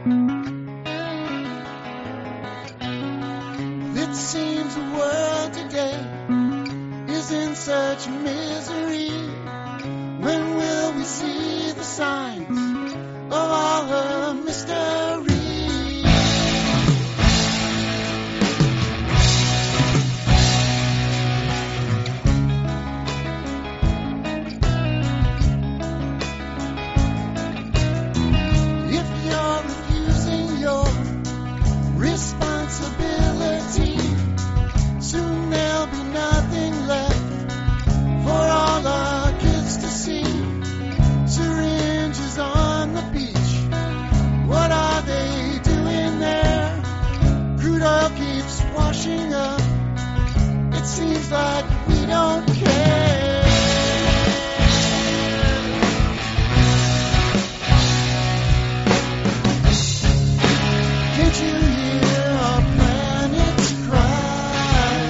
It seems the world today is in such misery. When will we see the signs of all her mystery? If you're refusing your responsibility, soon there'll be nothing left for all our kids to see. Syringes on the beach, what are they doing there? Crude oil keeps washing up, it seems like we don't care. Can't you hear our planets cry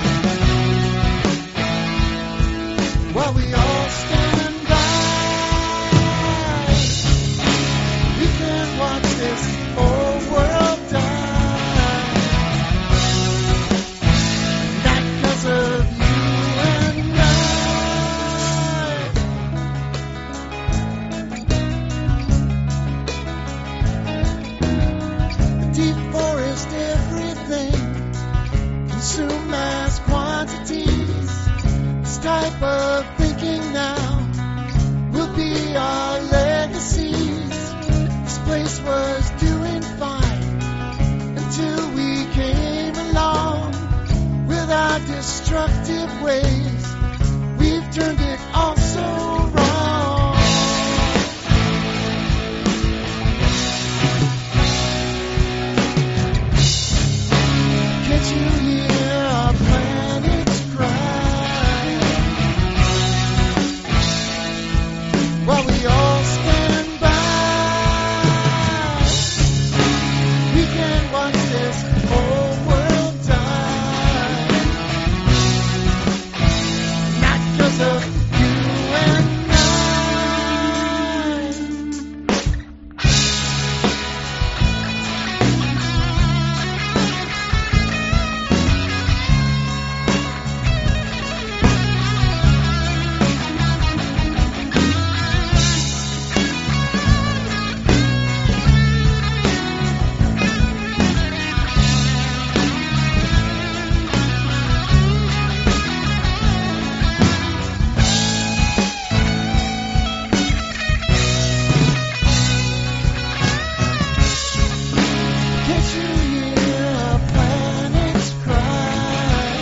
while we all stand by? We can't watch this whole world die, not 'cause of you and I. Deforest everything, consume mass quantities. This type of thinking now will be our legacies. This place was doing fine until we came along with our destructive ways. We've turned it all so wrong. Can't you hear our planets cry while we all stand by? We can't watch this whole world die, not 'cause of you and I. Can't you hear our planets cry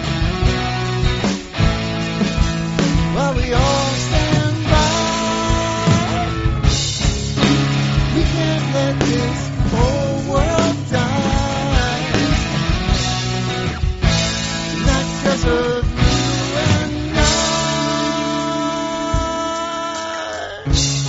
while we all stand by? We can't let this whole world die, not 'cause of you and I.